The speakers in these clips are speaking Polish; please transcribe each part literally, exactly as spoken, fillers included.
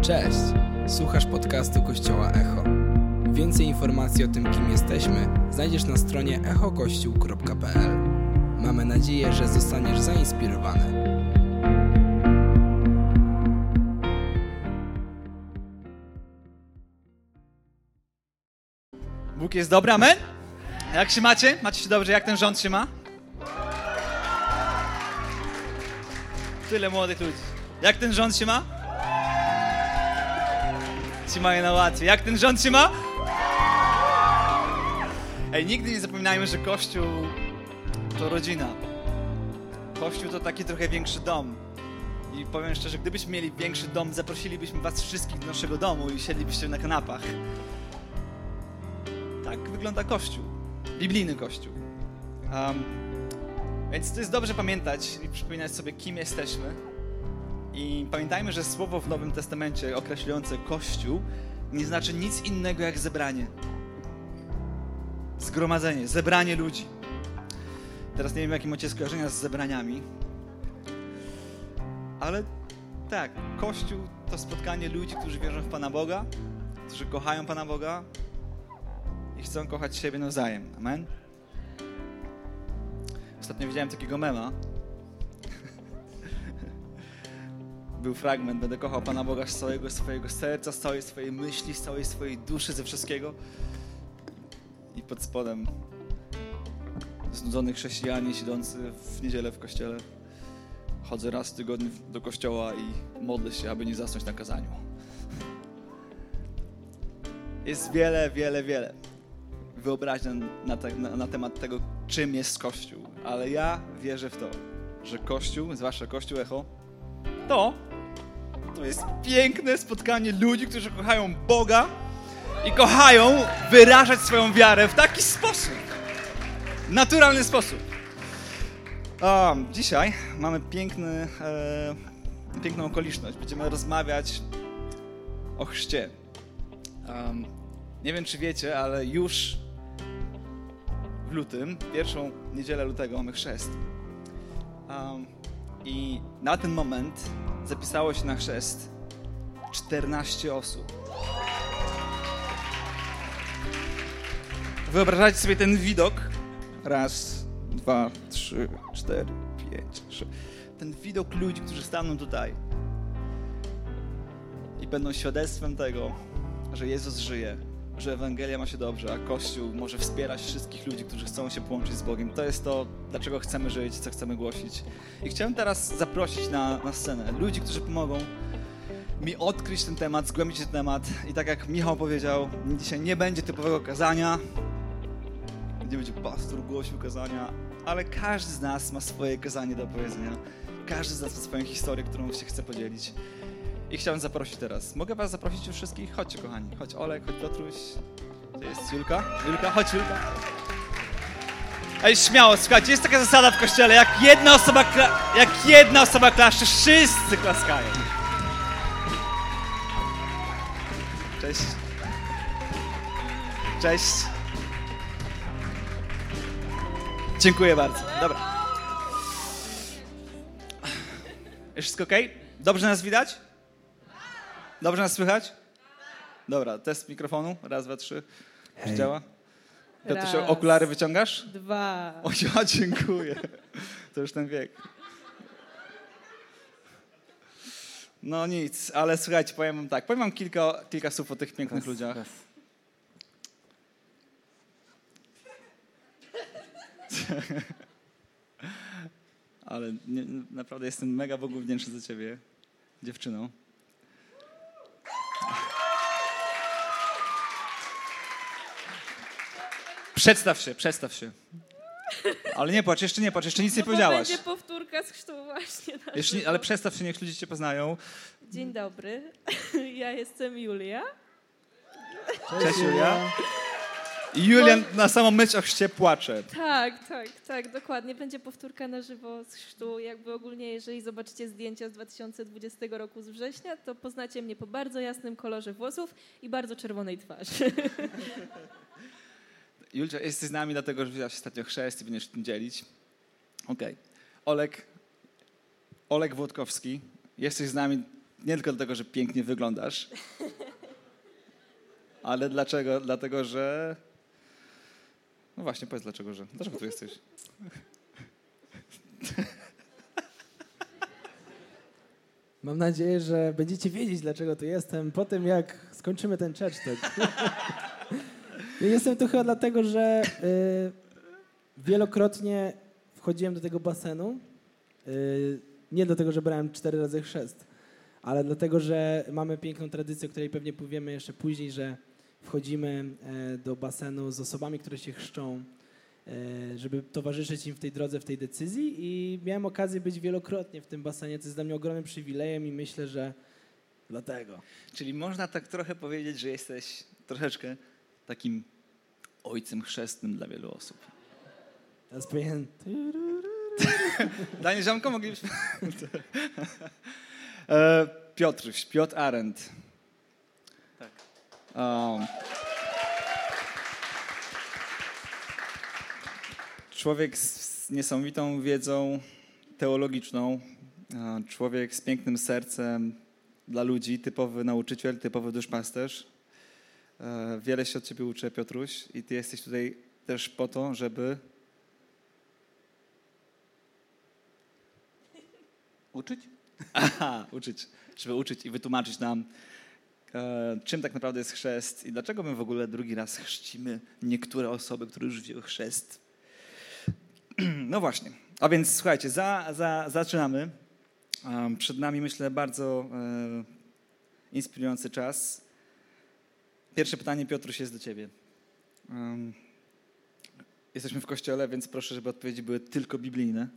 Cześć! Słuchasz podcastu Kościoła Echo. Więcej informacji o tym, kim jesteśmy, znajdziesz na stronie echo kościół kropka p l. Mamy nadzieję, że zostaniesz zainspirowany. Bóg jest dobry, amen? Jak się macie? Macie się dobrze? Jak ten rząd się ma? Tyle młodych ludzi. Jak ten rząd się ma? Ci mają na łatwiej. Jak ten rząd się ma? Ej, nigdy nie zapominajmy, że Kościół to rodzina. Kościół to taki trochę większy dom. I powiem szczerze, gdybyśmy mieli większy dom, zaprosilibyśmy was wszystkich do naszego domu i siedlibyście na kanapach. Tak wygląda Kościół. Biblijny Kościół. Um, więc to jest dobrze pamiętać i przypominać sobie, kim jesteśmy. I pamiętajmy, że słowo w Nowym Testamencie określające Kościół nie znaczy nic innego jak zebranie. Zgromadzenie, zebranie ludzi. Teraz nie wiem, jakie macie skojarzenia z zebraniami. Ale tak, Kościół to spotkanie ludzi, którzy wierzą w Pana Boga, którzy kochają Pana Boga i chcą kochać siebie nawzajem. Amen? Ostatnio widziałem takiego mema. Był fragment, będę kochał Pana Boga z całego swojego serca, z całej swojej myśli, z całej swojej duszy, ze wszystkiego. I pod spodem znudzony chrześcijanie siedzący w niedzielę w kościele. Chodzę raz w tygodniu do kościoła i modlę się, aby nie zasnąć na kazaniu. Jest wiele, wiele, wiele wyobraźni na, te, na, na temat tego, czym jest Kościół. Ale ja wierzę w to, że Kościół, zwłaszcza Kościół Echo, to, to jest piękne spotkanie ludzi, którzy kochają Boga i kochają wyrażać swoją wiarę w taki sposób, naturalny sposób. Um, dzisiaj mamy piękny, e, piękną okoliczność. Będziemy rozmawiać o chrzcie. Um, nie wiem, czy wiecie, ale już w lutym, pierwszą niedzielę lutego mamy chrzest. Um, I na ten moment zapisało się na chrzest czternaście osób. Wyobrażacie sobie ten widok? Raz, dwa, trzy, cztery, pięć, sześć. Ten widok ludzi, którzy staną tutaj i będą świadectwem tego, że Jezus żyje, że Ewangelia ma się dobrze, a Kościół może wspierać wszystkich ludzi, którzy chcą się połączyć z Bogiem. To jest to, dlaczego chcemy żyć, co chcemy głosić. I chciałem teraz zaprosić na, na scenę ludzi, którzy pomogą mi odkryć ten temat, zgłębić ten temat. I tak jak Michał powiedział, dzisiaj nie będzie typowego kazania, nie będzie pastor głosił kazania, ale każdy z nas ma swoje kazanie do opowiedzenia. Każdy z nas ma swoją historię, którą się chce podzielić. I chciałem zaprosić teraz. Mogę was zaprosić już wszystkich? Chodźcie, kochani. Chodź Olek, chodź Piotruś. Gdzie jest Julka? Julka, chodź Julka. Ej, śmiało, słuchajcie, jest taka zasada w kościele, jak jedna osoba, kla- jak jedna osoba klaszcze, wszyscy klaskają. Cześć. Cześć. Dziękuję bardzo. Dobra. Jest wszystko okej? Okay? Dobrze nas widać? Dobrze nas słychać? Dobra, test mikrofonu. Raz, dwa, trzy. Już działa? Piotr, się okulary wyciągasz? Dwa. O, ja dziękuję. To już ten wiek. No nic, ale słuchajcie, powiem wam tak. Powiem wam kilka, kilka słów o tych pięknych yes, ludziach. Yes. Ale nie, naprawdę jestem mega Bogu wdzięczny za ciebie, dziewczyno. Przedstaw się, przedstaw się. Ale nie płacz, jeszcze nie płacz, jeszcze nic no nie powiedziałaś. Będzie powtórka z chrztu właśnie. Jeszcze nie, ale przedstaw się, niech ludzie cię poznają. Dzień dobry, ja jestem Julia. Cześć, Cześć Julia. I Julian na samą myśl o chrzcie płacze. Tak, tak, tak, dokładnie. Będzie powtórka na żywo z chrztu. Jakby ogólnie, jeżeli zobaczycie zdjęcia z dwa tysiące dwudziestego roku z września, to poznacie mnie po bardzo jasnym kolorze włosów i bardzo czerwonej twarzy. Julcia, jesteś z nami dlatego, że wzięłaś ostatnio chrzest i będziesz tym dzielić. Okej. Okay. Olek, Olek Włodkowski, jesteś z nami nie tylko dlatego, że pięknie wyglądasz, ale dlaczego? Dlatego, że... No właśnie, powiedz dlaczego, że... Dlaczego tu jesteś? Mam nadzieję, że będziecie wiedzieć, dlaczego tu jestem po tym, jak skończymy ten church talk. Ja jestem tu chyba dlatego, że y, wielokrotnie wchodziłem do tego basenu. Y, nie dlatego, że brałem cztery razy chrzest, ale dlatego, że mamy piękną tradycję, o której pewnie powiemy jeszcze później, że wchodzimy y, do basenu z osobami, które się chrzczą, y, żeby towarzyszyć im w tej drodze, w tej decyzji i miałem okazję być wielokrotnie w tym basenie, co jest dla mnie ogromnym przywilejem i myślę, że dlatego. Czyli można tak trochę powiedzieć, że jesteś troszeczkę takim ojcem chrzestnym dla wielu osób. Teraz powinien... Danie ziomko, moglibyśmy... e, Piotruś, Piotr Arendt. Tak. Um, człowiek z, z niesamowitą wiedzą teologiczną, e, człowiek z pięknym sercem dla ludzi, typowy nauczyciel, typowy duszpasterz. E, wiele się od ciebie uczę, Piotruś, i ty jesteś tutaj też po to, żeby... Uczyć? Aha, uczyć, żeby uczyć i wytłumaczyć nam, e, czym tak naprawdę jest chrzest i dlaczego my w ogóle drugi raz chrzcimy niektóre osoby, które już wzięły chrzest. No właśnie, a więc słuchajcie, za, za, zaczynamy. Um, przed nami, myślę, bardzo e, inspirujący czas. Pierwsze pytanie, Piotruś, jest do ciebie. Um, jesteśmy w kościele, więc proszę, żeby odpowiedzi były tylko biblijne.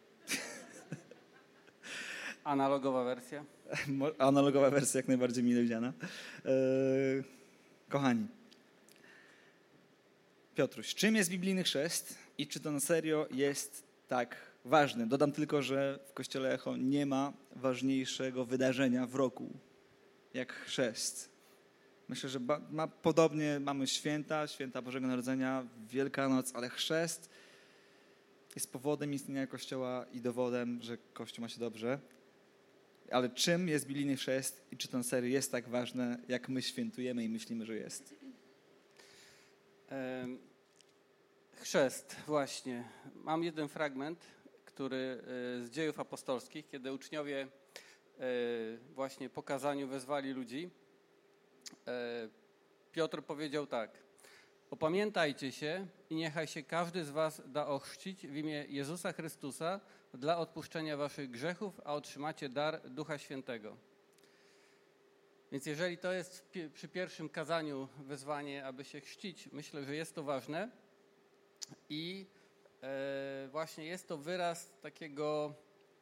Analogowa wersja? Analogowa wersja, jak najbardziej mile widziana. Eee, kochani, Piotruś, czym jest biblijny chrzest i czy to na serio jest tak ważne? Dodam tylko, że w Kościele Echo nie ma ważniejszego wydarzenia w roku jak chrzest. Myślę, że ba- ma, podobnie mamy święta, święta Bożego Narodzenia, Wielkanoc, ale chrzest jest powodem istnienia Kościoła i dowodem, że Kościół ma się dobrze. Ale czym jest biblijny chrzest i czy to na serio jest tak ważne, jak my świętujemy i myślimy, że jest? Chrzest, właśnie. Mam jeden fragment, który z Dziejów Apostolskich, kiedy uczniowie właśnie po kazaniu wezwali ludzi. Piotr powiedział tak: opamiętajcie się i niechaj się każdy z was da ochrzcić w imię Jezusa Chrystusa dla odpuszczenia waszych grzechów, a otrzymacie dar Ducha Świętego. Więc jeżeli to jest przy pierwszym kazaniu wezwanie, aby się chrzcić, myślę, że jest to ważne i e, właśnie jest to wyraz takiego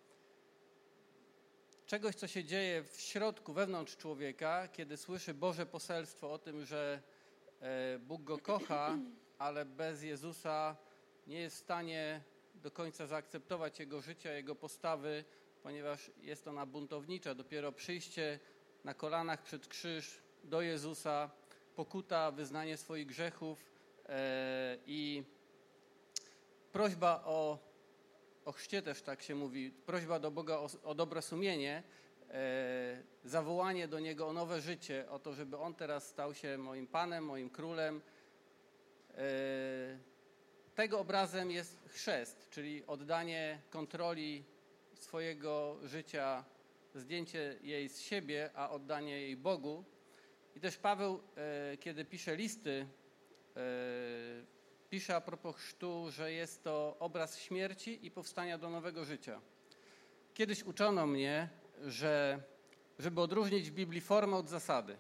czegoś, co się dzieje w środku, wewnątrz człowieka, kiedy słyszy Boże poselstwo o tym, że e, Bóg go kocha, ale bez Jezusa nie jest w stanie do końca zaakceptować Jego życia, Jego postawy, ponieważ jest ona buntownicza. Dopiero przyjście na kolanach przed krzyż do Jezusa, pokuta, wyznanie swoich grzechów e, i prośba o, o chrzcie też tak się mówi, prośba do Boga o, o dobre sumienie, e, zawołanie do Niego o nowe życie, o to, żeby On teraz stał się moim Panem, moim Królem. E, tego obrazem jest chrzest, czyli oddanie kontroli swojego życia, zdjęcie jej z siebie, a oddanie jej Bogu. I też Paweł, e, kiedy pisze listy, e, pisze a propos chrztu, że jest to obraz śmierci i powstania do nowego życia. Kiedyś uczono mnie, że żeby odróżnić w Biblii formę od zasady.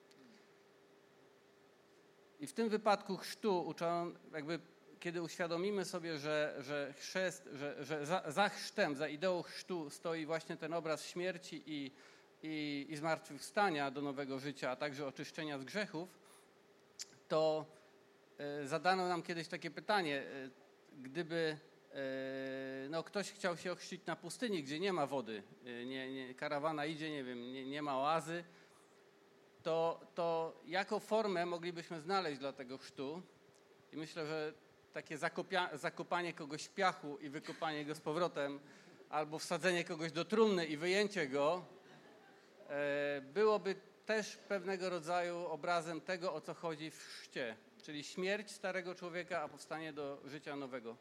I w tym wypadku chrztu uczono, jakby kiedy uświadomimy sobie, że, że chrzest, że, że za, za chrztem, za ideą chrztu stoi właśnie ten obraz śmierci i, i, i zmartwychwstania do nowego życia, a także oczyszczenia z grzechów, to y, zadano nam kiedyś takie pytanie, y, gdyby y, no, ktoś chciał się ochrzcić na pustyni, gdzie nie ma wody, y, nie, nie, karawana idzie, nie wiem, nie, nie ma oazy, to, to jaką formę moglibyśmy znaleźć dla tego chrztu? I myślę, że takie zakopia, zakopanie kogoś w piachu i wykopanie go z powrotem, albo wsadzenie kogoś do trumny i wyjęcie go, e, byłoby też pewnego rodzaju obrazem tego, o co chodzi w chrzcie, czyli śmierć starego człowieka, a powstanie do życia nowego.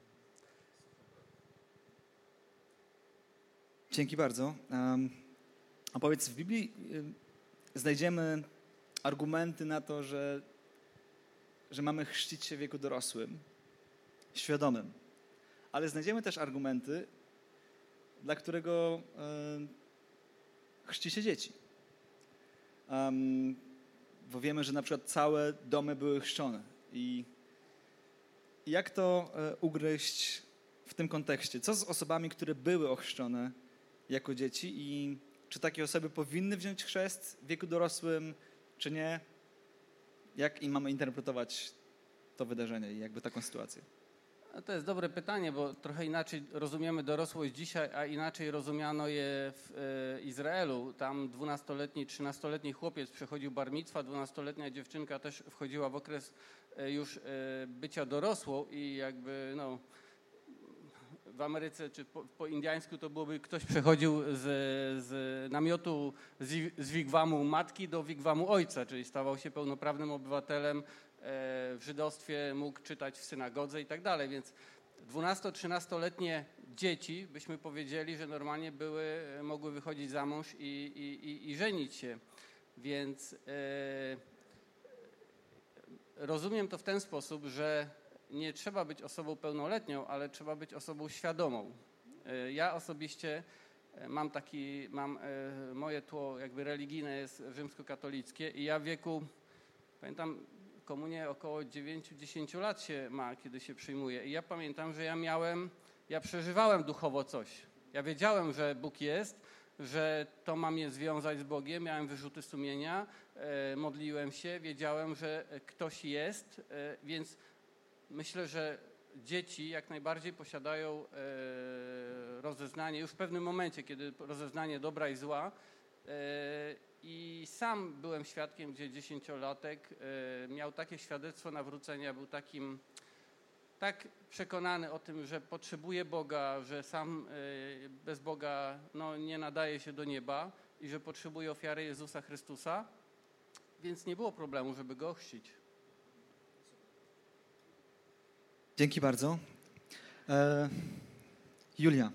Dzięki bardzo. Um, a powiedz, w Biblii y, znajdziemy argumenty na to, że, że mamy chrzcić się w wieku dorosłym, świadomym. Ale znajdziemy też argumenty, dla którego y, chrzci się dzieci. Um, bo wiemy, że na przykład całe domy były chrzczone. I, i jak to y, ugryźć w tym kontekście? Co z osobami, które były ochrzczone jako dzieci i czy takie osoby powinny wziąć chrzest w wieku dorosłym, czy nie? Jak im mamy interpretować to wydarzenie i jakby taką sytuację? To jest dobre pytanie, bo trochę inaczej rozumiemy dorosłość dzisiaj, a inaczej rozumiano je w e, Izraelu. Tam dwunastoletni, trzynastoletni chłopiec przechodził bar micwa, dwunastoletnia dziewczynka też wchodziła w okres e, już e, bycia dorosłą i jakby no, w Ameryce czy po, po indiańsku to byłoby ktoś przechodził z, z namiotu z, z wigwamu matki do wigwamu ojca, czyli stawał się pełnoprawnym obywatelem. W żydostwie mógł czytać w synagodze i tak dalej, więc dwunasto-trzynastoletnie dzieci, byśmy powiedzieli, że normalnie były, mogły wychodzić za mąż i, i, i, i żenić się. Więc e, rozumiem to w ten sposób, że nie trzeba być osobą pełnoletnią, ale trzeba być osobą świadomą. E, ja osobiście mam taki, mam e, moje tło jakby religijne jest rzymskokatolickie i ja w wieku, pamiętam, komunię około dziewięć do dziesięciu lat się ma, kiedy się przyjmuje. I ja pamiętam, że ja miałem, ja przeżywałem duchowo coś. Ja wiedziałem, że Bóg jest, że to ma mnie związać z Bogiem. Miałem wyrzuty sumienia, e, modliłem się, wiedziałem, że ktoś jest, e, więc myślę, że dzieci jak najbardziej posiadają e, rozeznanie już w pewnym momencie, kiedy rozeznanie dobra i zła. E, I sam byłem świadkiem, gdzie dziesięciolatek y, miał takie świadectwo nawrócenia, był takim, tak przekonany o tym, że potrzebuje Boga, że sam y, bez Boga no, nie nadaje się do nieba i że potrzebuje ofiary Jezusa Chrystusa, więc nie było problemu, żeby go ochrzcić. Dzięki bardzo. E, Julia.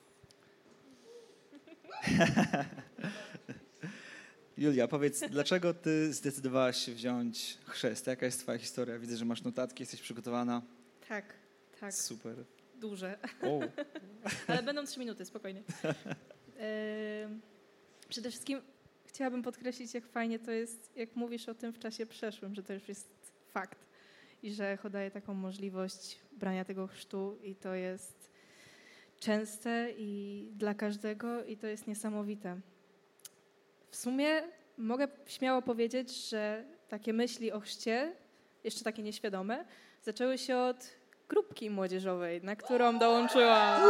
Julia, powiedz, dlaczego ty zdecydowałaś się wziąć chrzest? Jaka jest twoja historia? Widzę, że masz notatki, jesteś przygotowana. Tak, tak. Super. Duże. O. Ale będą trzy minuty, spokojnie. Yy, przede wszystkim chciałabym podkreślić, jak fajnie to jest, jak mówisz o tym w czasie przeszłym, że to już jest fakt i że Echo daje taką możliwość brania tego chrztu i to jest częste i dla każdego i to jest niesamowite. W sumie mogę śmiało powiedzieć, że takie myśli o chrzcie, jeszcze takie nieświadome, zaczęły się od grupki młodzieżowej, na którą dołączyłam.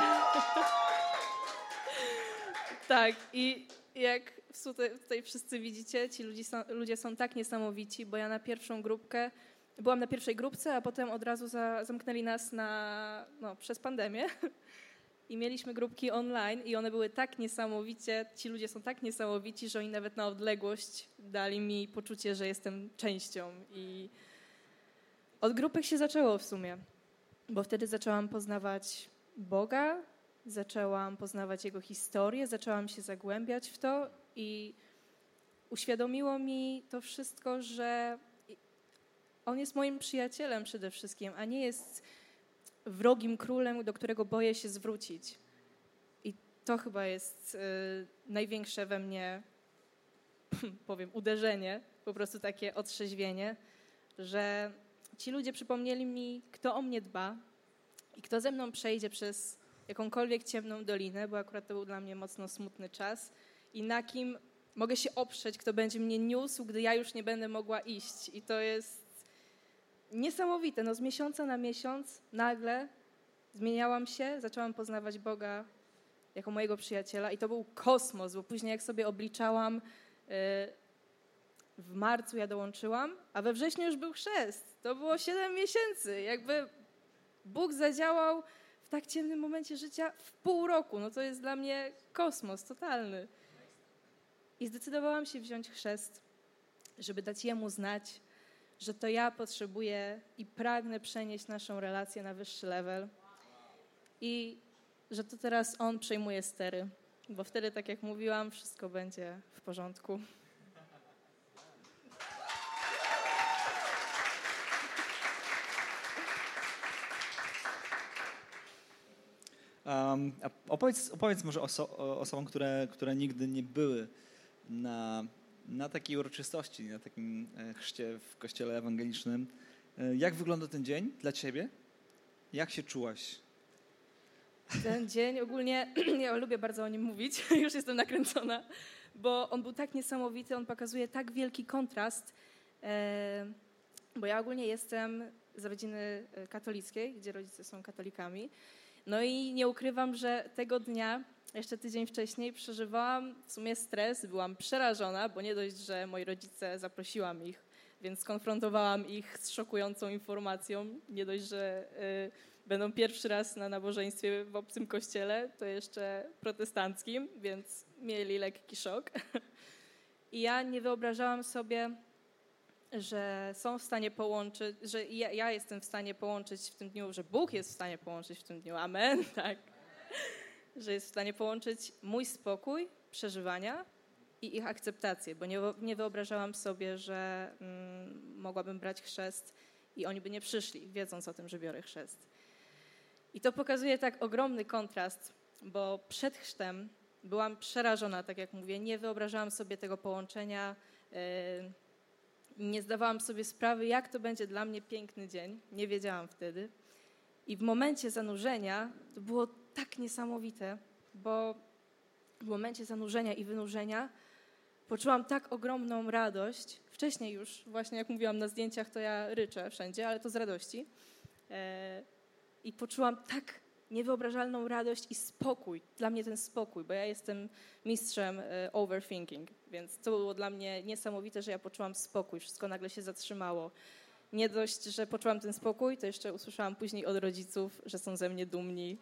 Tak, i jak tutaj, tutaj wszyscy widzicie, ci ludzie są, ludzie są tak niesamowici, bo ja na pierwszą grupkę, byłam na pierwszej grupce, a potem od razu za, zamknęli nas na, no, przez pandemię. I mieliśmy grupki online i one były tak niesamowicie, ci ludzie są tak niesamowici, że oni nawet na odległość dali mi poczucie, że jestem częścią. I od grupek się zaczęło w sumie, bo wtedy zaczęłam poznawać Boga, zaczęłam poznawać Jego historię, zaczęłam się zagłębiać w to i uświadomiło mi to wszystko, że On jest moim przyjacielem przede wszystkim, a nie jest wrogim królem, do którego boję się zwrócić. I to chyba jest y, największe we mnie, powiem, uderzenie, po prostu takie otrzeźwienie, że ci ludzie przypomnieli mi, kto o mnie dba i kto ze mną przejdzie przez jakąkolwiek ciemną dolinę, bo akurat to był dla mnie mocno smutny czas i na kim mogę się oprzeć, kto będzie mnie niósł, gdy ja już nie będę mogła iść. I to jest niesamowite. No z miesiąca na miesiąc nagle zmieniałam się, zaczęłam poznawać Boga jako mojego przyjaciela i to był kosmos, bo później jak sobie obliczałam, w marcu ja dołączyłam, a we wrześniu już był chrzest. To było siedem miesięcy. Jakby Bóg zadziałał w tak ciemnym momencie życia w pół roku. No to jest dla mnie kosmos totalny. I zdecydowałam się wziąć chrzest, żeby dać Jemu znać, że to ja potrzebuję i pragnę przenieść naszą relację na wyższy level i że to teraz On przejmuje stery, bo wtedy, tak jak mówiłam, wszystko będzie w porządku. Um, a opowiedz, opowiedz może oso- o osobom, które, które nigdy nie były na, na takiej uroczystości, na takim chrzcie w kościele ewangelicznym. Jak wygląda ten dzień dla ciebie? Jak się czułaś? Ten dzień ogólnie, ja lubię bardzo o nim mówić, już jestem nakręcona, bo on był tak niesamowity, on pokazuje tak wielki kontrast, e, bo ja ogólnie jestem z rodziny katolickiej, gdzie rodzice są katolikami. No i nie ukrywam, że tego dnia, jeszcze tydzień wcześniej, przeżywałam w sumie stres, byłam przerażona, bo nie dość, że moi rodzice, zaprosiłam ich, więc skonfrontowałam ich z szokującą informacją. Nie dość, że y, będą pierwszy raz na nabożeństwie w obcym kościele, to jeszcze protestanckim, więc mieli lekki szok. I ja nie wyobrażałam sobie, że są w stanie połączyć, że ja, ja jestem w stanie połączyć w tym dniu, że Bóg jest w stanie połączyć w tym dniu, amen, tak, że jest w stanie połączyć mój spokój, przeżywania i ich akceptację, bo nie, nie wyobrażałam sobie, że mm, mogłabym brać chrzest i oni by nie przyszli, wiedząc o tym, że biorę chrzest. I to pokazuje tak ogromny kontrast, bo przed chrztem byłam przerażona, tak jak mówię, nie wyobrażałam sobie tego połączenia, yy, nie zdawałam sobie sprawy, jak to będzie dla mnie piękny dzień. Nie wiedziałam wtedy. I w momencie zanurzenia to było tak niesamowite, bo w momencie zanurzenia i wynurzenia poczułam tak ogromną radość. Wcześniej już, właśnie jak mówiłam na zdjęciach, to ja ryczę wszędzie, ale to z radości. I poczułam tak niewyobrażalną radość i spokój. Dla mnie ten spokój, bo ja jestem mistrzem overthinking, więc to było dla mnie niesamowite, że ja poczułam spokój, wszystko nagle się zatrzymało. Nie dość, że poczułam ten spokój, to jeszcze usłyszałam później od rodziców, że są ze mnie dumni.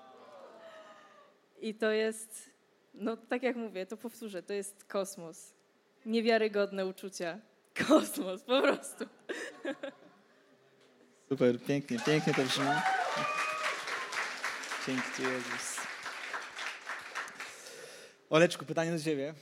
I to jest, no tak jak mówię, to powtórzę, to jest kosmos. Niewiarygodne uczucia. Kosmos, po prostu. Super, pięknie, pięknie to brzmi. Dzięki Ci, Jezus. Oleczku, pytanie do Ciebie.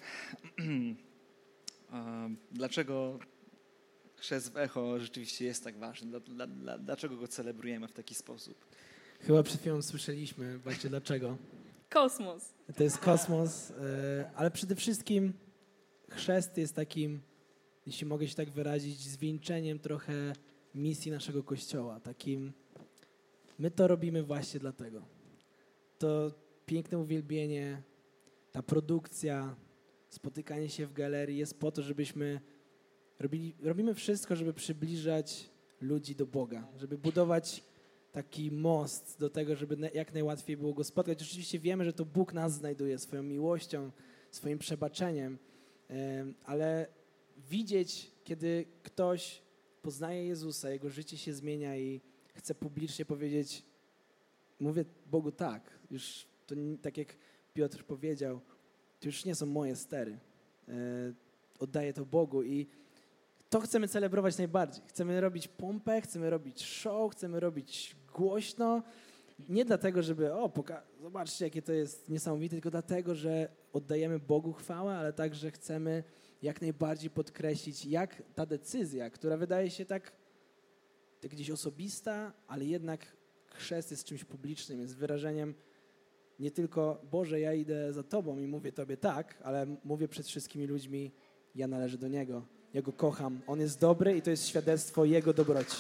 Dlaczego chrzest w Echo rzeczywiście jest tak ważny? Dla, dla, dlaczego go celebrujemy w taki sposób? Chyba przed chwilą słyszeliśmy właśnie dlaczego. Kosmos. To jest kosmos, ale przede wszystkim chrzest jest takim, jeśli mogę się tak wyrazić, zwieńczeniem trochę misji naszego Kościoła. Takim, my to robimy właśnie dlatego. To piękne uwielbienie, ta produkcja, spotykanie się w galerii jest po to, żebyśmy robili, robimy wszystko, żeby przybliżać ludzi do Boga, żeby budować taki most do tego, żeby jak najłatwiej było Go spotkać. Oczywiście wiemy, że to Bóg nas znajduje swoją miłością, swoim przebaczeniem, ale widzieć, kiedy ktoś poznaje Jezusa, jego życie się zmienia i chce publicznie powiedzieć, mówię Bogu tak, już to tak jak Piotr powiedział, to już nie są moje stery. Oddaję to Bogu i to chcemy celebrować najbardziej. Chcemy robić pompę, chcemy robić show, chcemy robić głośno. Nie dlatego, żeby, o, poka- zobaczcie, jakie to jest niesamowite, tylko dlatego, że oddajemy Bogu chwałę, ale także chcemy jak najbardziej podkreślić, jak ta decyzja, która wydaje się tak, tak gdzieś osobista, ale jednak chrzest jest czymś publicznym, jest wyrażeniem nie tylko, Boże, ja idę za Tobą i mówię Tobie tak, ale mówię przed wszystkimi ludźmi, ja należę do Niego, ja Go kocham, On jest dobry i to jest świadectwo Jego dobroci.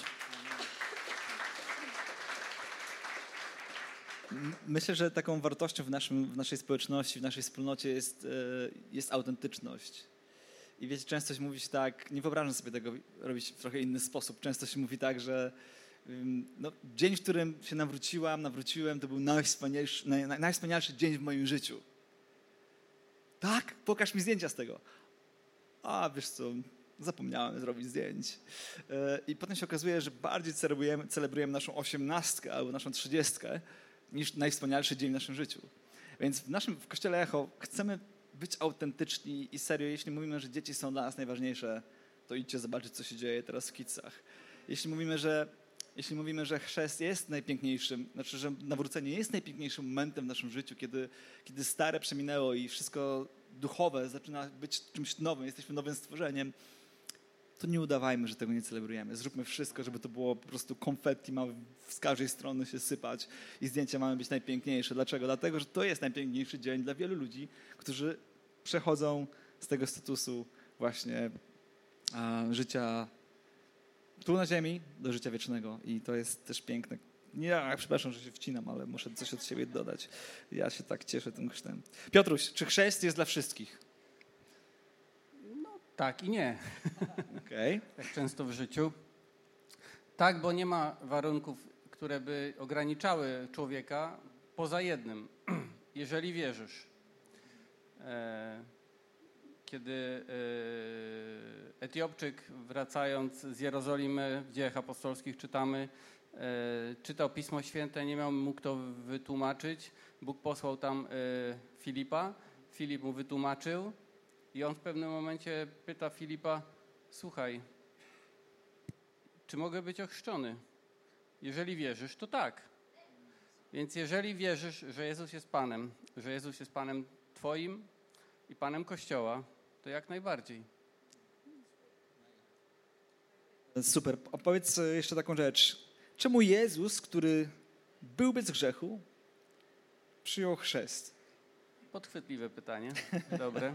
Myślę, że taką wartością w, naszym, w naszej społeczności, w naszej wspólnocie jest, jest autentyczność. I wiecie, często się mówi tak, nie wyobrażam sobie tego robić w trochę inny sposób. Często się mówi tak, że no, dzień, w którym się nawróciłam, nawróciłem, to był najwspanialszy, naj, najwspanialszy dzień w moim życiu. Tak? Pokaż mi zdjęcia z tego. A, wiesz co, zapomniałem zrobić zdjęć. I potem się okazuje, że bardziej celebrujemy, celebrujemy naszą osiemnastkę albo naszą trzydziestkę niż najwspanialszy dzień w naszym życiu. Więc w naszym w Kościele Echo chcemy być autentyczni i serio, jeśli mówimy, że dzieci są dla nas najważniejsze, to idźcie zobaczyć, co się dzieje teraz w Kidsach. Jeśli mówimy, że, jeśli mówimy, że chrzest jest najpiękniejszym, znaczy, że nawrócenie jest najpiękniejszym momentem w naszym życiu, kiedy, kiedy stare przeminęło i wszystko duchowe zaczyna być czymś nowym, jesteśmy nowym stworzeniem, to nie udawajmy, że tego nie celebrujemy. Zróbmy wszystko, żeby to było po prostu konfetti, ma z każdej strony się sypać i zdjęcia mają być najpiękniejsze. Dlaczego? Dlatego, że to jest najpiękniejszy dzień dla wielu ludzi, którzy przechodzą z tego statusu właśnie a, życia tu na ziemi do życia wiecznego i to jest też piękne. Nie, przepraszam, że się wcinam, ale muszę coś od siebie dodać. Ja się tak cieszę tym chrztem. Piotruś, czy chrzest jest dla wszystkich? Tak i nie. Okay. Jak często w życiu. Tak, bo nie ma warunków, które by ograniczały człowieka poza jednym. Jeżeli wierzysz. Kiedy Etiopczyk, wracając z Jerozolimy, w Dziejach Apostolskich czytamy, czytał Pismo Święte, nie miał mu kto wytłumaczyć. Bóg posłał tam Filipa. Filip mu wytłumaczył. I on w pewnym momencie pyta Filipa, słuchaj, czy mogę być ochrzczony? Jeżeli wierzysz, to tak. Więc jeżeli wierzysz, że Jezus jest Panem, że Jezus jest Panem Twoim i Panem Kościoła, to jak najbardziej. Super. Opowiedz jeszcze taką rzecz. Czemu Jezus, który był bez grzechu, przyjął chrzest? Podchwytliwe pytanie. Dobre.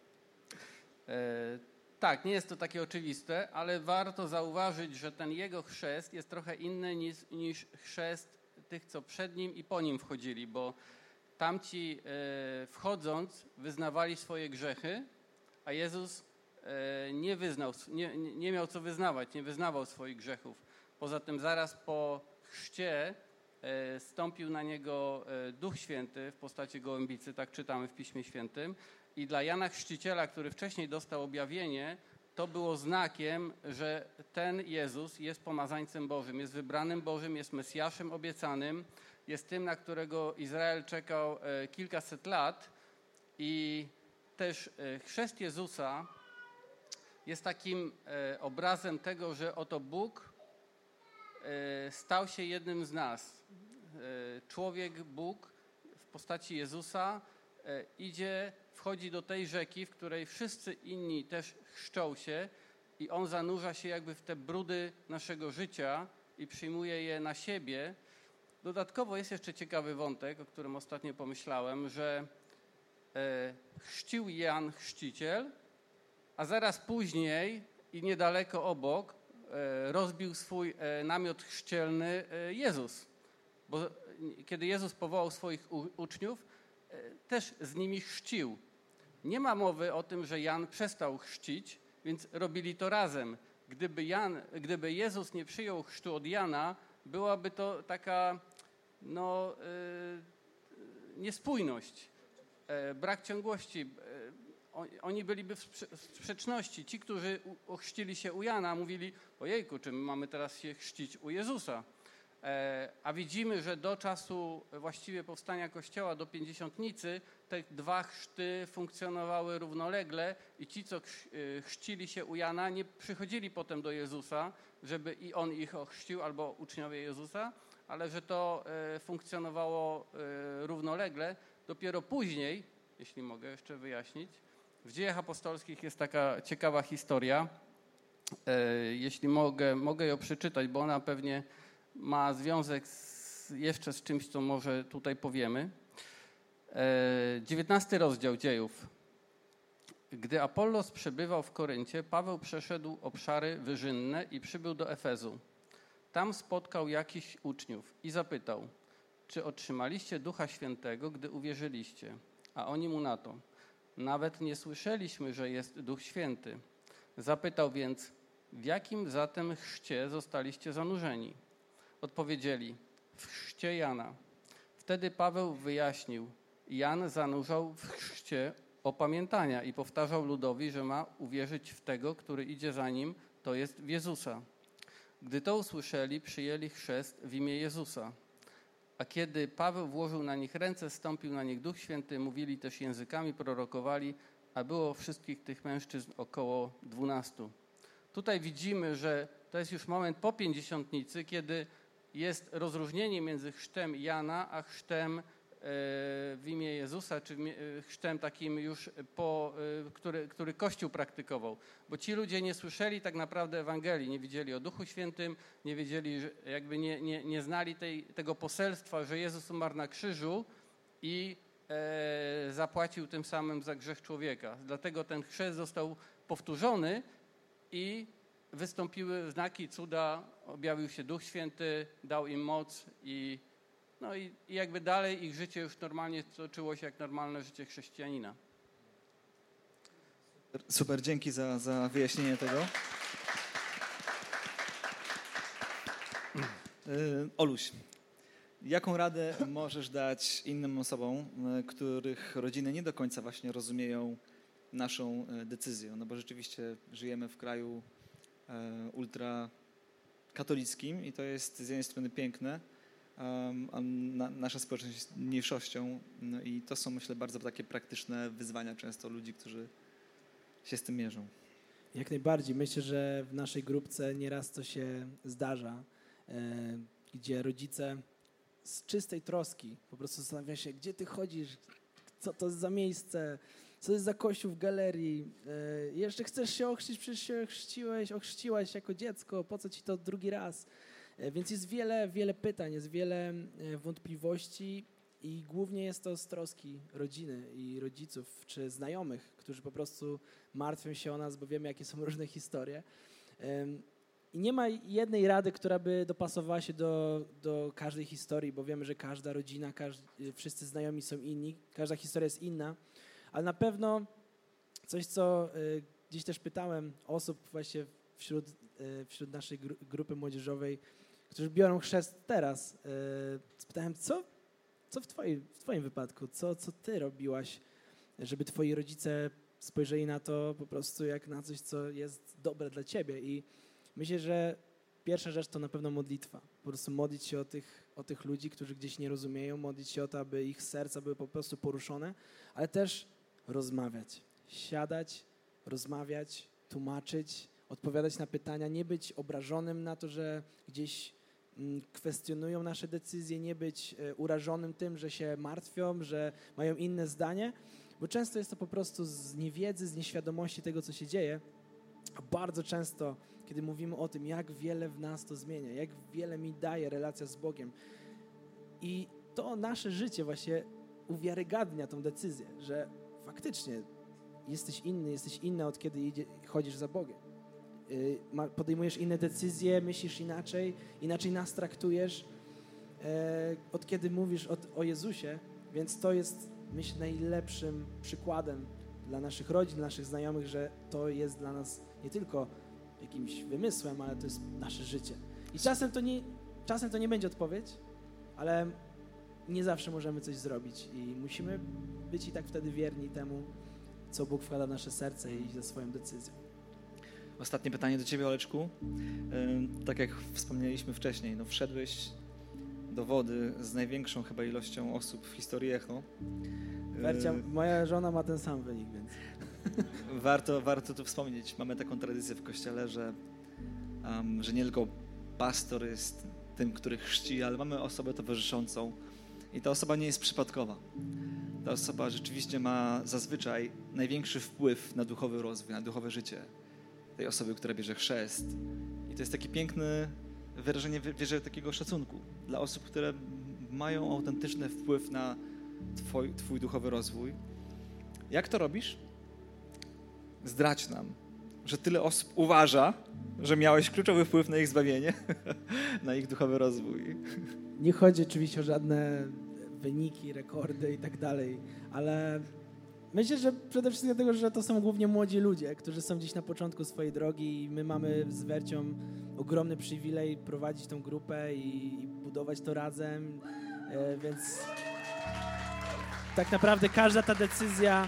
E, tak, nie jest to takie oczywiste, ale warto zauważyć, że ten jego chrzest jest trochę inny niż, niż chrzest tych, co przed nim i po nim wchodzili, bo tamci e, wchodząc wyznawali swoje grzechy, a Jezus e, nie wyznał, nie, nie miał co wyznawać, nie wyznawał swoich grzechów. Poza tym zaraz po chrzcie e, stąpił na niego e, Duch Święty w postaci gołębicy, tak czytamy w Piśmie Świętym. I dla Jana Chrzciciela, który wcześniej dostał objawienie, to było znakiem, że ten Jezus jest pomazańcem Bożym, jest wybranym Bożym, jest Mesjaszem obiecanym, jest tym, na którego Izrael czekał kilkaset lat. I też chrzest Jezusa jest takim obrazem tego, że oto Bóg stał się jednym z nas. Człowiek, Bóg w postaci Jezusa idzie, wchodzi do tej rzeki, w której wszyscy inni też chrzczą się i on zanurza się jakby w te brudy naszego życia i przyjmuje je na siebie. Dodatkowo jest jeszcze ciekawy wątek, o którym ostatnio pomyślałem, że e, chrzcił Jan Chrzciciel, a zaraz później i niedaleko obok e, rozbił swój e, namiot chrzcielny e, Jezus. Bo kiedy Jezus powołał swoich u, uczniów, e, też z nimi chrzcił. Nie ma mowy o tym, że Jan przestał chrzcić, więc robili to razem. Gdyby, Jan, gdyby Jezus nie przyjął chrztu od Jana, byłaby to taka no, yy, niespójność, yy, brak ciągłości. Yy, oni byliby w sprzeczności. Ci, którzy ochrzcili się u Jana, mówili, ojejku, czy my mamy teraz się chrzcić u Jezusa? A widzimy, że do czasu właściwie powstania Kościoła, do Pięćdziesiątnicy, te dwa chrzty funkcjonowały równolegle i ci, co chrzcili się u Jana, nie przychodzili potem do Jezusa, żeby i on ich ochrzcił, albo uczniowie Jezusa, ale że to funkcjonowało równolegle. Dopiero później, jeśli mogę jeszcze wyjaśnić, w Dziejach Apostolskich jest taka ciekawa historia. Jeśli mogę, mogę ją przeczytać, bo ona pewnie ma związek z, jeszcze z czymś, co może tutaj powiemy. dziewiętnasty rozdział Dziejów. Gdy Apollos przebywał w Koryncie, Paweł przeszedł obszary wyżynne i przybył do Efezu. Tam spotkał jakichś uczniów i zapytał, czy otrzymaliście Ducha Świętego, gdy uwierzyliście? A oni mu na to, nawet nie słyszeliśmy, że jest Duch Święty. Zapytał więc, w jakim zatem chrzcie zostaliście zanurzeni? Odpowiedzieli, w chrzcie Jana. Wtedy Paweł wyjaśnił, Jan zanurzał w chrzcie opamiętania i powtarzał ludowi, że ma uwierzyć w tego, który idzie za nim, to jest w Jezusa. Gdy to usłyszeli, przyjęli chrzest w imię Jezusa. A kiedy Paweł włożył na nich ręce, zstąpił na nich Duch Święty, mówili też językami, prorokowali, a było wszystkich tych mężczyzn około dwunastu. Tutaj widzimy, że to jest już moment po pięćdziesiątnicy, kiedy jest rozróżnienie między chrztem Jana, a chrztem w imię Jezusa, czy chrztem takim już, po, który, który Kościół praktykował. Bo ci ludzie nie słyszeli tak naprawdę Ewangelii, nie wiedzieli o Duchu Świętym, nie wiedzieli, jakby nie, nie, nie znali tej, tego poselstwa, że Jezus umarł na krzyżu i e, zapłacił tym samym za grzech człowieka. Dlatego ten chrzest został powtórzony i wystąpiły znaki, cuda, objawił się Duch Święty, dał im moc i No i, i jakby dalej ich życie już normalnie toczyło się jak normalne życie chrześcijanina. Super, dzięki za, za wyjaśnienie tego. Yy, Oluś, jaką radę możesz dać innym osobom, których rodziny nie do końca właśnie rozumieją naszą decyzję? No bo rzeczywiście żyjemy w kraju ultrakatolickim i to jest z jednej strony piękne, a na, nasza społeczność jest mniejszością, no i to są, myślę, bardzo takie praktyczne wyzwania często ludzi, którzy się z tym mierzą. Jak najbardziej. Myślę, że w naszej grupce nieraz to się zdarza, e, gdzie rodzice z czystej troski po prostu zastanawiają się, gdzie ty chodzisz, co to jest za miejsce, co to jest za kościół w galerii, e, jeszcze chcesz się ochrzcić, przecież się chrzciłeś, ochrzciłaś jako dziecko, po co ci to drugi raz? Więc jest wiele, wiele pytań, jest wiele wątpliwości i głównie jest to z troski rodziny i rodziców czy znajomych, którzy po prostu martwią się o nas, bo wiemy, jakie są różne historie. I nie ma jednej rady, która by dopasowała się do, do każdej historii, bo wiemy, że każda rodzina, każdy, wszyscy znajomi są inni, każda historia jest inna, ale na pewno coś, co gdzieś też pytałem osób właśnie wśród, wśród naszej gru, grupy młodzieżowej, którzy biorą chrzest teraz. Spytałem, co, co w, twoi, w twoim wypadku, co, co ty robiłaś, żeby twoi rodzice spojrzeli na to po prostu jak na coś, co jest dobre dla ciebie. I myślę, że pierwsza rzecz to na pewno modlitwa. Po prostu modlić się o tych, o tych ludzi, którzy gdzieś nie rozumieją, modlić się o to, aby ich serca były po prostu poruszone, ale też rozmawiać. Siadać, rozmawiać, tłumaczyć, odpowiadać na pytania, nie być obrażonym na to, że gdzieś kwestionują nasze decyzje, nie być urażonym tym, że się martwią, że mają inne zdanie, bo często jest to po prostu z niewiedzy, z nieświadomości tego, co się dzieje, a bardzo często, kiedy mówimy o tym, jak wiele w nas to zmienia, jak wiele mi daje relacja z Bogiem i to nasze życie właśnie uwiarygadnia tą decyzję, że faktycznie jesteś inny, jesteś inna od kiedy idzie, chodzisz za Bogiem. Podejmujesz inne decyzje, myślisz inaczej, inaczej nas traktujesz, e, od kiedy mówisz o, o Jezusie, więc to jest, myślę, najlepszym przykładem dla naszych rodzin, dla naszych znajomych, że to jest dla nas nie tylko jakimś wymysłem, ale to jest nasze życie. I czasem to nie, czasem to nie będzie odpowiedź, ale nie zawsze możemy coś zrobić i musimy być i tak wtedy wierni temu, co Bóg wkłada w nasze serce i iść za swoją decyzją. Ostatnie pytanie do ciebie, Oleczku. Tak jak wspomnieliśmy wcześniej, no wszedłeś do wody z największą chyba ilością osób w historii Echo. Wercia, moja żona ma ten sam wynik, więc... Warto, warto tu wspomnieć, mamy taką tradycję w Kościele, że, um, że nie tylko pastor jest tym, który chrzci, ale mamy osobę towarzyszącą i ta osoba nie jest przypadkowa. Ta osoba rzeczywiście ma zazwyczaj największy wpływ na duchowy rozwój, na duchowe życie tej osoby, która bierze chrzest. I to jest takie piękne wyrażenie, wierzę, takiego szacunku dla osób, które mają autentyczny wpływ na twój, twój duchowy rozwój. Jak to robisz? Zdradź nam, że tyle osób uważa, że miałeś kluczowy wpływ na ich zbawienie, na ich duchowy rozwój. Nie chodzi oczywiście o żadne wyniki, rekordy i tak dalej, ale myślę, że przede wszystkim dlatego, że to są głównie młodzi ludzie, którzy są gdzieś na początku swojej drogi i my mamy z Wercią ogromny przywilej prowadzić tą grupę i, i budować to razem, e, więc tak naprawdę każda ta decyzja,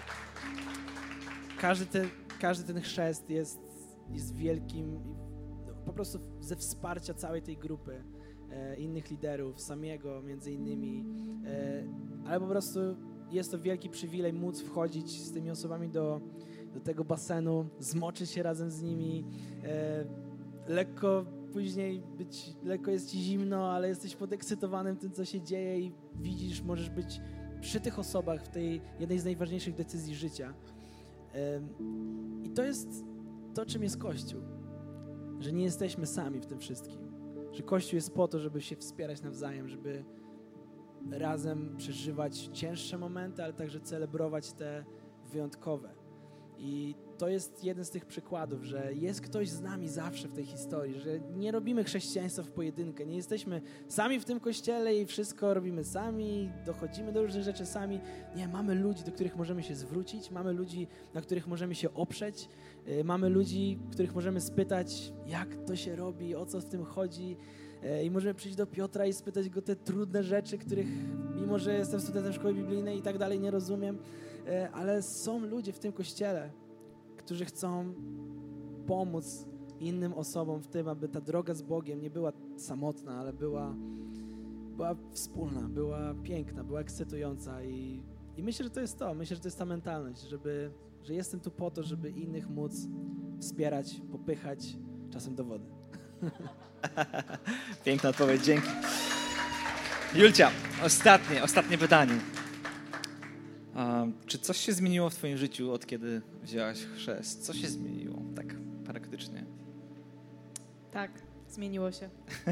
każdy ten, każdy ten chrzest jest, jest wielkim, po prostu ze wsparcia całej tej grupy e, innych liderów, samego między innymi, e, ale po prostu jest to wielki przywilej móc wchodzić z tymi osobami do, do tego basenu, zmoczyć się razem z nimi, e, lekko później być, lekko jest ci zimno, ale jesteś podekscytowanym tym, co się dzieje i widzisz, możesz być przy tych osobach w tej jednej z najważniejszych decyzji życia. E, I to jest to, czym jest Kościół. Że nie jesteśmy sami w tym wszystkim. Że Kościół jest po to, żeby się wspierać nawzajem, żeby razem przeżywać cięższe momenty, ale także celebrować te wyjątkowe. I to jest jeden z tych przykładów, że jest ktoś z nami zawsze w tej historii, że nie robimy chrześcijaństwa w pojedynkę, nie jesteśmy sami w tym kościele i wszystko robimy sami, dochodzimy do różnych rzeczy sami. Nie, mamy ludzi, do których możemy się zwrócić, mamy ludzi, na których możemy się oprzeć, yy, mamy ludzi, których możemy spytać, jak to się robi, o co w tym chodzi. I możemy przyjść do Piotra i spytać go te trudne rzeczy, których, mimo że jestem studentem szkoły biblijnej i tak dalej, nie rozumiem, ale są ludzie w tym kościele, którzy chcą pomóc innym osobom w tym, aby ta droga z Bogiem nie była samotna, ale była, była wspólna, była piękna, była ekscytująca i, i myślę, że to jest to, myślę, że to jest ta mentalność, żeby, że jestem tu po to, żeby innych móc wspierać, popychać, czasem do wody. Piękna odpowiedź, dzięki. Julcia, ostatnie, ostatnie pytanie. A, czy coś się zmieniło w twoim życiu, od kiedy wzięłaś chrzest? Co się zmieniło, tak praktycznie? Tak, zmieniło się.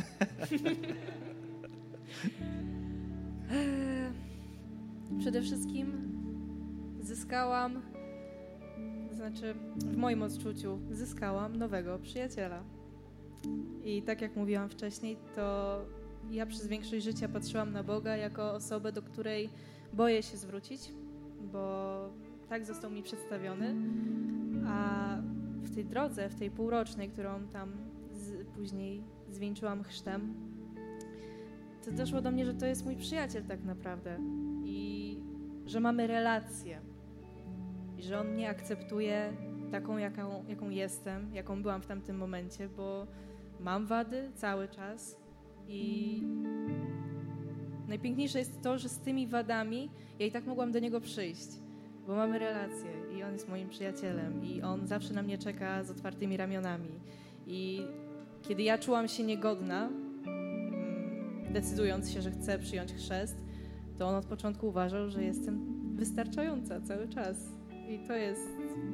Przede wszystkim zyskałam, znaczy w moim odczuciu zyskałam nowego przyjaciela. I tak jak mówiłam wcześniej, to ja przez większość życia patrzyłam na Boga jako osobę, do której boję się zwrócić, bo tak został mi przedstawiony, a w tej drodze, w tej półrocznej, którą tam z, później zwieńczyłam chrztem, to doszło do mnie, że to jest mój przyjaciel tak naprawdę i że mamy relację i że on mnie akceptuje taką, jaką, jaką jestem, jaką byłam w tamtym momencie, bo mam wady cały czas i najpiękniejsze jest to, że z tymi wadami ja i tak mogłam do niego przyjść, bo mamy relację i on jest moim przyjacielem i on zawsze na mnie czeka z otwartymi ramionami. I kiedy ja czułam się niegodna, decydując się, że chcę przyjąć chrzest, to on od początku uważał, że jestem wystarczająca cały czas. I to jest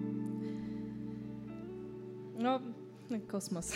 no, kosmos.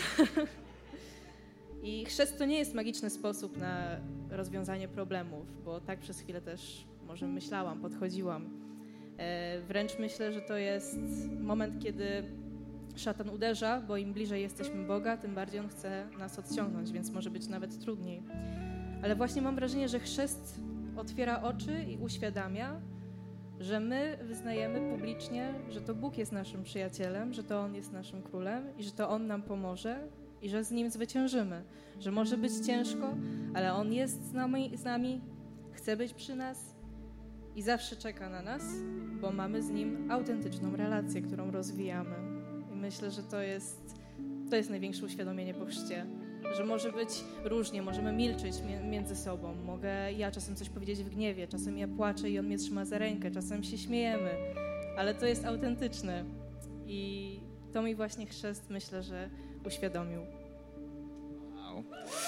I chrzest to nie jest magiczny sposób na rozwiązanie problemów, bo tak przez chwilę też może myślałam, podchodziłam. E, wręcz myślę, że to jest moment, kiedy szatan uderza, bo im bliżej jesteśmy Boga, tym bardziej on chce nas odciągnąć, więc może być nawet trudniej. Ale właśnie mam wrażenie, że chrzest otwiera oczy i uświadamia, że my wyznajemy publicznie, że to Bóg jest naszym przyjacielem, że to On jest naszym królem i że to On nam pomoże i że z Nim zwyciężymy. Że może być ciężko, ale On jest z nami, z nami, chce być przy nas i zawsze czeka na nas, bo mamy z Nim autentyczną relację, którą rozwijamy. I myślę, że to jest, to jest największe uświadomienie po chrzcie. Że może być różnie, możemy milczeć między sobą. Mogę ja czasem coś powiedzieć w gniewie, czasem ja płaczę i on mnie trzyma za rękę, czasem się śmiejemy, ale to jest autentyczne i to mi właśnie chrzest, myślę, że uświadomił. Wow.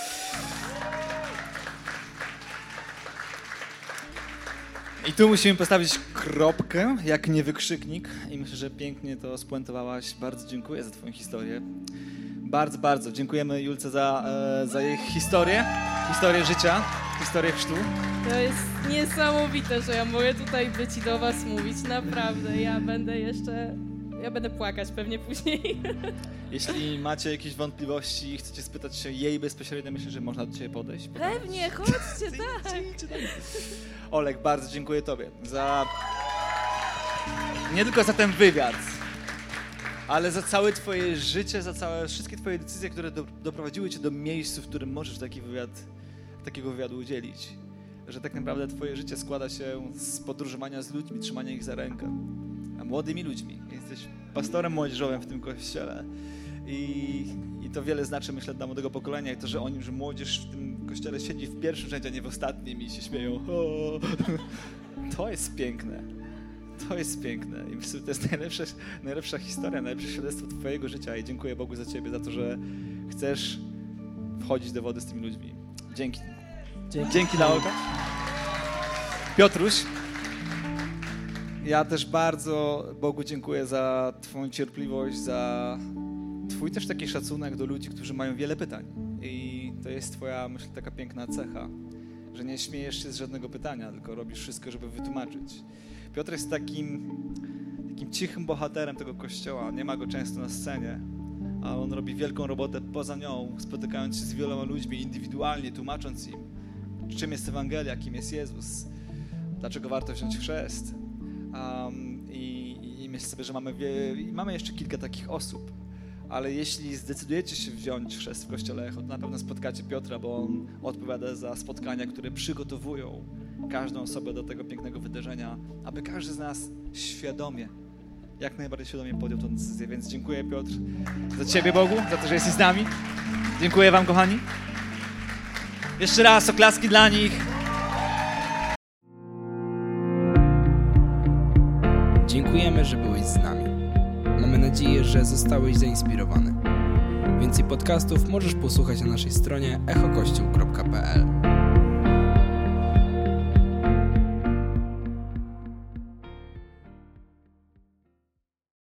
I tu musimy postawić kropkę, jak nie wykrzyknik i myślę, że pięknie to spuentowałaś. Bardzo dziękuję za twoją historię. Bardzo, bardzo dziękujemy Julce za, e, za jej historię, historię życia, historię chrztu. To jest niesamowite, że ja mogę tutaj być i do was mówić. Naprawdę, ja będę jeszcze, ja będę płakać pewnie później. Jeśli macie jakieś wątpliwości i chcecie spytać się jej bezpośrednio, myślę, że można do ciebie podejść. Pewnie, chodźcie, tak. Olek, bardzo dziękuję tobie za, nie tylko za ten wywiad, ale za całe twoje życie, za całe, wszystkie twoje decyzje, które do, doprowadziły cię do miejsca, w którym możesz taki wywiad, takiego wywiadu udzielić. Że tak naprawdę twoje życie składa się z podróżowania z ludźmi, trzymania ich za rękę, a młodymi ludźmi. Jesteś pastorem młodzieżowym w tym kościele i, i to wiele znaczy, myślę, dla młodego pokolenia i to, że oni, że młodzież w tym kościele siedzi w pierwszym rzędzie, a nie w ostatnim i się śmieją. O! To jest piękne. To jest piękne. I myślę, że to jest najlepsza, najlepsza historia, najlepsze świadectwo twojego życia i dziękuję Bogu za ciebie, za to, że chcesz wchodzić do wody z tymi ludźmi. Dzięki. Dzięki, Dzięki Laolka. Piotruś, ja też bardzo Bogu dziękuję za twoją cierpliwość, za twój też taki szacunek do ludzi, którzy mają wiele pytań. I to jest twoja, myślę, taka piękna cecha, że nie śmiejesz się z żadnego pytania, tylko robisz wszystko, żeby wytłumaczyć. Piotr jest takim, takim cichym bohaterem tego kościoła. Nie ma go często na scenie, a on robi wielką robotę poza nią, spotykając się z wieloma ludźmi indywidualnie, tłumacząc im, czym jest Ewangelia, kim jest Jezus, dlaczego warto wziąć chrzest. Um, i, I myślę sobie, że mamy, wie, mamy jeszcze kilka takich osób, ale jeśli zdecydujecie się wziąć chrzest w Kościele Echo, to na pewno spotkacie Piotra, bo on odpowiada za spotkania, które przygotowują każdą osobę do tego pięknego wydarzenia, aby każdy z nas świadomie, jak najbardziej świadomie podjął tę decyzję. Więc dziękuję, Piotr, za ciebie, Bogu, za to, że jesteś z nami. Dziękuję wam, kochani. Jeszcze raz oklaski dla nich. Dziękujemy, że byłeś z nami. Mamy nadzieję, że zostałeś zainspirowany. Więcej podcastów możesz posłuchać na naszej stronie echo kościół kropka pe el.